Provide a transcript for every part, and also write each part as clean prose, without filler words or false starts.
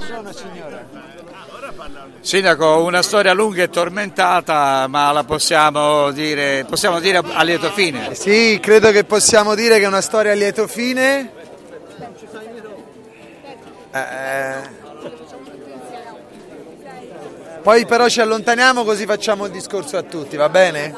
Sindaco, una storia lunga e tormentata, ma la possiamo dire a lieto fine? Sì, credo che possiamo dire che è una storia a lieto fine. Poi però ci allontaniamo così facciamo il discorso a tutti, va bene?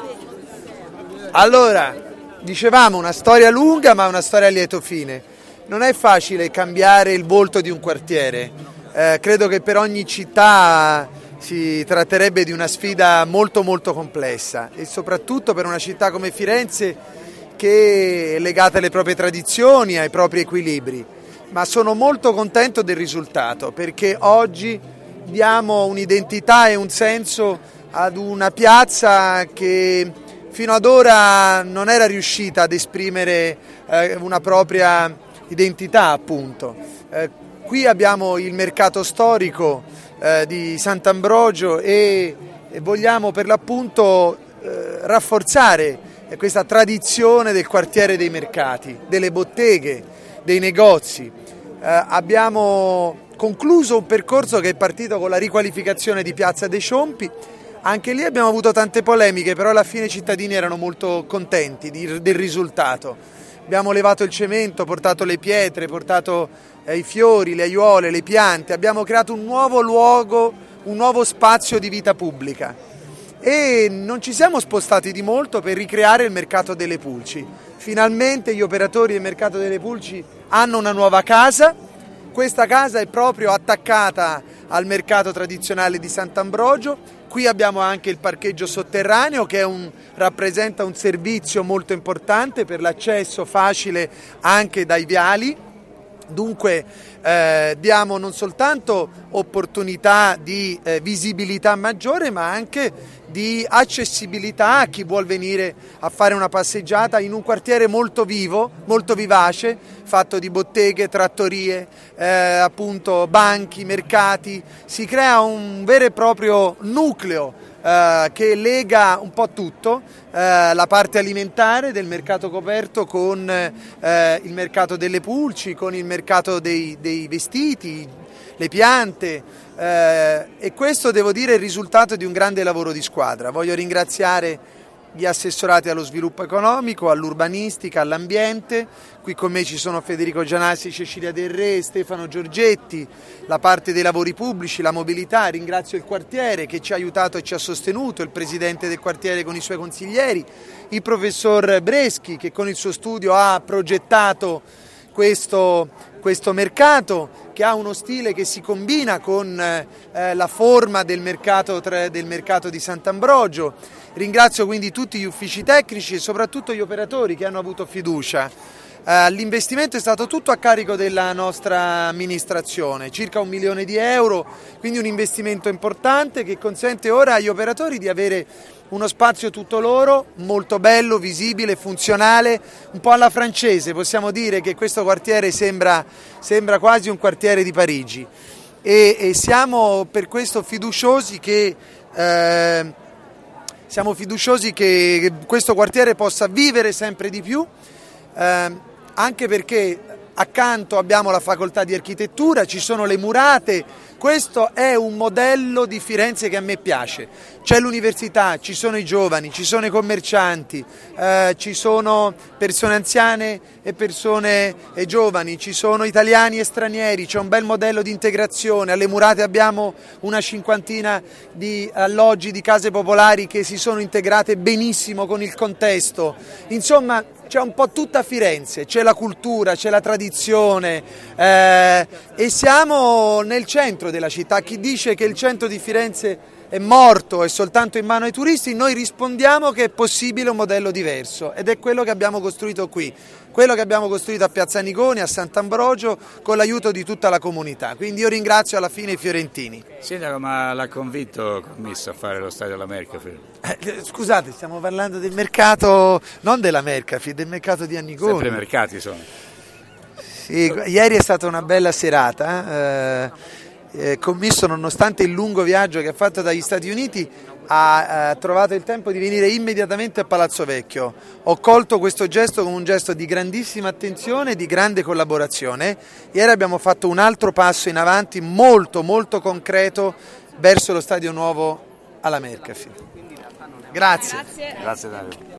Allora, dicevamo una storia lunga ma una storia a lieto fine. Non è facile cambiare il volto di un quartiere. Credo che per ogni città si tratterebbe di una sfida molto molto complessa e soprattutto per una città come Firenze che è legata alle proprie tradizioni, ai propri equilibri. Ma sono molto contento del risultato perché oggi diamo un'identità e un senso ad una piazza che fino ad ora non era riuscita ad esprimere una propria identità, appunto. Qui abbiamo il mercato storico di Sant'Ambrogio e vogliamo per l'appunto rafforzare questa tradizione del quartiere dei mercati, delle botteghe, dei negozi. Abbiamo concluso un percorso che è partito con la riqualificazione di Piazza dei Ciompi. Anche lì abbiamo avuto tante polemiche, però alla fine i cittadini erano molto contenti del risultato. Abbiamo levato il cemento, portato le pietre, portato i fiori, le aiuole, le piante. Abbiamo creato un nuovo luogo, un nuovo spazio di vita pubblica. E non ci siamo spostati di molto per ricreare il mercato delle pulci. Finalmente gli operatori del mercato delle pulci hanno una nuova casa. Questa casa è proprio attaccata al mercato tradizionale di Sant'Ambrogio. Qui abbiamo anche il parcheggio sotterraneo che rappresenta un servizio molto importante per l'accesso facile anche dai viali. Dunque diamo non soltanto opportunità di visibilità maggiore ma anche di accessibilità a chi vuol venire a fare una passeggiata in un quartiere molto vivo, molto vivace, fatto di botteghe, trattorie, appunto banchi, mercati. Si crea un vero e proprio nucleo che lega un po' tutto, la parte alimentare del mercato coperto con il mercato delle pulci, con il mercato dei vestiti, le piante, e questo devo dire è il risultato di un grande lavoro di squadra. Voglio ringraziare gli assessorati allo sviluppo economico, all'urbanistica, all'ambiente. Qui con me ci sono Federico Gianassi, Cecilia Del Re, Stefano Giorgetti, la parte dei lavori pubblici, la mobilità. Ringrazio il quartiere che ci ha aiutato e ci ha sostenuto, il presidente del quartiere con i suoi consiglieri, il professor Breschi che con il suo studio ha progettato questo mercato che ha uno stile che si combina con la forma del mercato di Sant'Ambrogio. Ringrazio quindi tutti gli uffici tecnici e soprattutto gli operatori che hanno avuto fiducia. L'investimento è stato tutto a carico della nostra amministrazione, circa 1 milione di euro, quindi un investimento importante che consente ora agli operatori di avere uno spazio tutto loro, molto bello, visibile, funzionale, un po' alla francese. Possiamo dire che questo quartiere sembra quasi un quartiere di Parigi e siamo per questo fiduciosi che questo quartiere possa vivere sempre di più, anche perché accanto abbiamo la facoltà di architettura, ci sono le murate. Questo è un modello di Firenze che a me piace. C'è l'università, ci sono i giovani, ci sono i commercianti, ci sono persone anziane e persone giovani, ci sono italiani e stranieri, c'è un bel modello di integrazione. Alle murate abbiamo una 50ina di alloggi, di case popolari che si sono integrate benissimo con il contesto. Insomma, c'è un po' tutta Firenze, c'è la cultura, c'è la tradizione e siamo nel centro della città. Chi dice che il centro di Firenze è morto, è soltanto in mano ai turisti, noi rispondiamo che è possibile un modello diverso ed è quello che abbiamo costruito qui, quello che abbiamo costruito a Piazza Nigoni, a Sant'Ambrogio, con l'aiuto di tutta la comunità. Quindi io ringrazio alla fine i fiorentini. Sindaco, ma l'ha convinto commesso a fare lo stadio alla Mercafi? Scusate, stiamo parlando del mercato, non della Mercafi, del mercato di Annigoni. Sempre mercati sono. Sì, ieri è stata una bella serata. Commisso, nonostante il lungo viaggio che ha fatto dagli Stati Uniti, ha trovato il tempo di venire immediatamente a Palazzo Vecchio. Ho colto questo gesto come un gesto di grandissima attenzione e di grande collaborazione. Ieri abbiamo fatto un altro passo in avanti molto molto concreto verso lo stadio nuovo alla Mercafi. Grazie. Grazie Dario.